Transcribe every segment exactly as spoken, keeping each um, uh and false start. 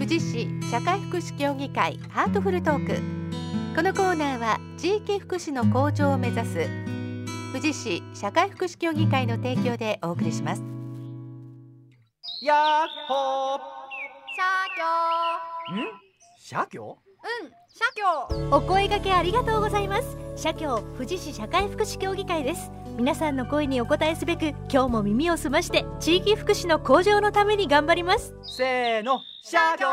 富士市社会福祉協議会ハートフルトーク。このコーナーは地域福祉の向上を目指す富士市社会福祉協議会の提供でお送りします。 やっほー。 社協。 ん社協？ うん、社協。お声掛けありがとうございます。社協富士市社会福祉協議会です。皆さんの声にお応えすべく、今日も耳を澄まして地域福祉の向上のために頑張ります。 せーの、社協。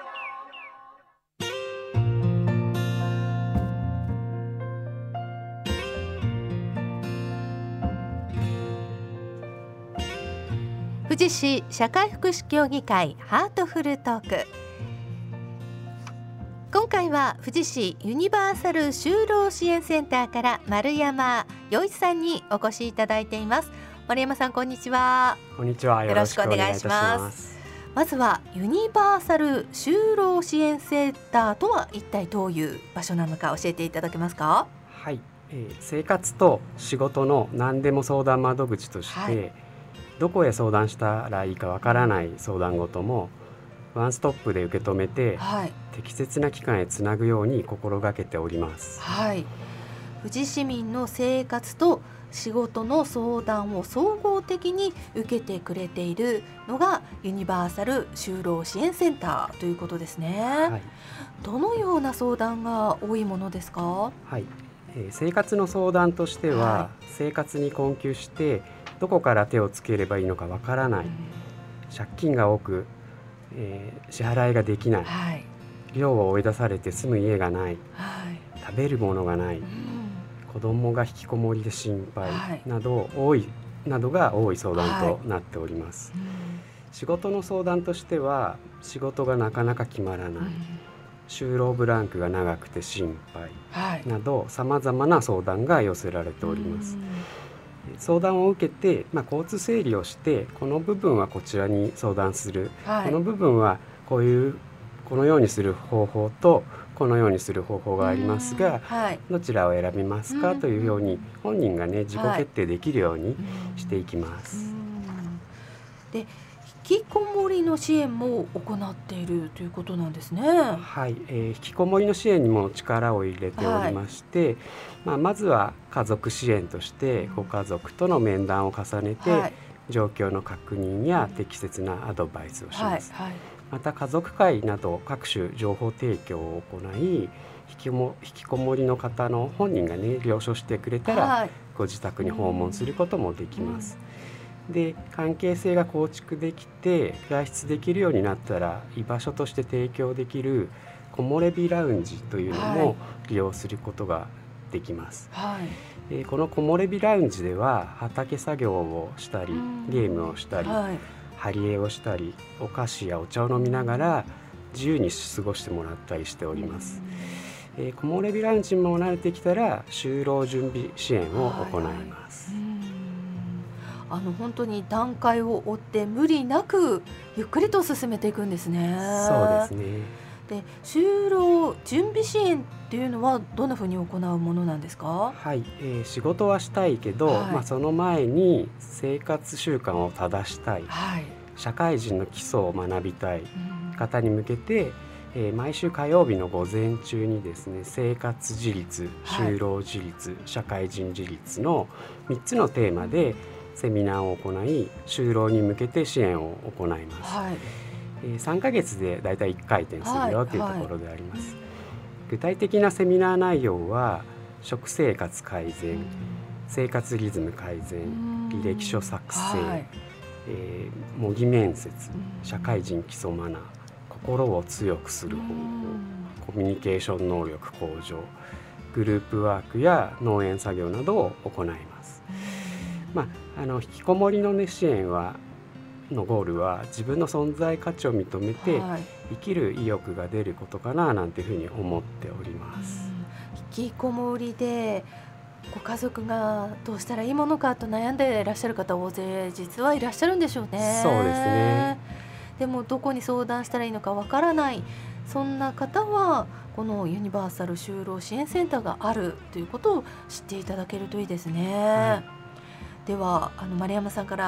富士市社会福祉協議会ハートフルトーク。今回は富士市ユニバーサル就労支援センターから丸山洋一さんにお越しいただいています。丸山さん、こんにちは。 こんにちは。よろしくお願いします。 まずはユニバーサル就労支援センターとは一体どういう場所なのか教えていただけますか？ はい、えー、生活と仕事の何でも相談窓口として、はい、どこへ相談したらいいかわからない相談事もワンストップで受け止めて、はい、適切な機関へつなぐように心がけております。 はい、富士市民の生活と仕事の相談を総合的に受けてくれているのがユニバーサル就労支援センターということですね。はい、どのような相談が多いものですか？ はい、えー、生活の相談としては、はい、生活に困窮してどこから手をつければいいのかわからない、うん、借金が多くえー、支払いができない、はい、寮を追い出されて住む家がない、はい、食べるものがない、うん、子供が引きこもりで心配など、はい、多いなどが多い相談となっております。はい、うん、仕事の相談としては仕事がなかなか決まらない、うん、就労ブランクが長くて心配など、さまざまな相談が寄せられております。うん、相談を受けて、まあ、交通整理をしてこの部分はこちらに相談する、はい、この部分はこういうこのようにする方法とこのようにする方法がありますが、はい、どちらを選びますかというように本人がね自己決定できるようにしていきます。 はい、で引きこもりの支援も行っているということなんですね。 はい、えー、引きこもりの支援にも力を入れておりまして、はい、まあ、まずは家族支援としてご家族との面談を重ねて、はい、状況の確認や適切なアドバイスをします。はいはい、また家族会など各種情報提供を行い、引きも、引きこもりの方の本人がね了承してくれたら、はい、ご自宅に訪問することもできます。うん、で関係性が構築できて外出できるようになったら居場所として提供できる木漏れ日ラウンジというのも利用することができます。はい、えー、この木漏れ日ラウンジでは畑作業をしたりゲームをしたり、はい、貼り絵をしたりお菓子やお茶を飲みながら自由に過ごしてもらったりしております。えー、木漏れ日ラウンジも慣れてきたら就労準備支援を行います。はいはい、 あの本当に段階を追って無理なくゆっくりと進めていくんですね。 そうですね。 で就労準備支援っていうのはどんなふうに行うものなんですか？ はい、えー、仕事はしたいけど、はい、まあ、その前に生活習慣を正したい、はい、社会人の基礎を学びたい方に向けて、うん、えー、毎週火曜日の午前中にですね、生活自立、就労自立、はい、社会人自立のみっつのテーマでセミナーを行い、就労に向けて支援を行います。はい、えー、さんかげつでだいたいいっかい転するよというところであります。はいはい、具体的なセミナー内容は食生活改善、うん、生活リズム改善、履歴書作成、はい、えー、模擬面接、社会人基礎マナー、心を強くする方法、コミュニケーション能力向上、グループワークや農園作業などを行います。まあ、あの引きこもりの、ね、支援はのゴールは自分の存在価値を認めて、はい、生きる意欲が出ることかななんていうふうに思っております。 引きこもりでご家族がどうしたらいいものかと悩んでいらっしゃる方大勢実はいらっしゃるんでしょうね。 そうですね。 でもどこに相談したらいいのかわからない、そんな方はこのユニバーサル就労支援センターがあるということを知っていただけるといいですね。はい、ではあの丸山さんから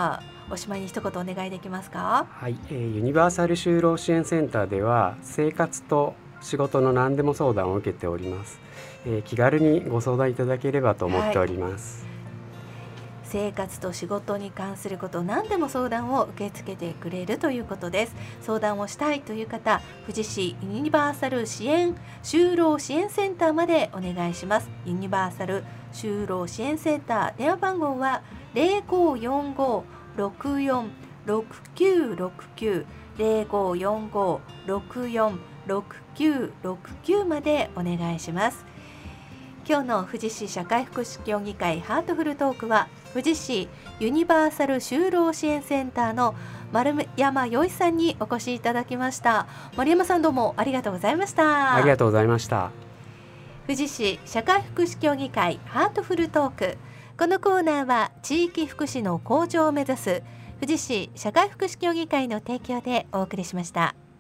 おしまいに一言お願いできますか？ はい、えー、ユニバーサル就労支援センターでは生活と仕事の何でも相談を受けております。えー、気軽にご相談いただければと思っております。 はい、生活と仕事に関すること何でも相談を受け付けてくれるということです。相談をしたいという方、富士市ユニバーサル支援就労支援センターまでお願いします。ユニバーサル就労支援センター、電話番号は ゼロごよんご ろくよん ろくきゅうろくきゅう ゼロごよんご ろくよん ろくきゅうろくきゅうまでお願いします。今日の富士市社会福祉協議会ハートフルトークは、富士市ユニバーサル就労支援センターの丸山よいさんにお越しいただきました。丸山さん、どうもありがとうございました。 ありがとうございました。 富士市社会福祉協議会ハートフルトーク、このコーナーは地域福祉の向上を目指す富士市社会福祉協議会の提供でお送りしました。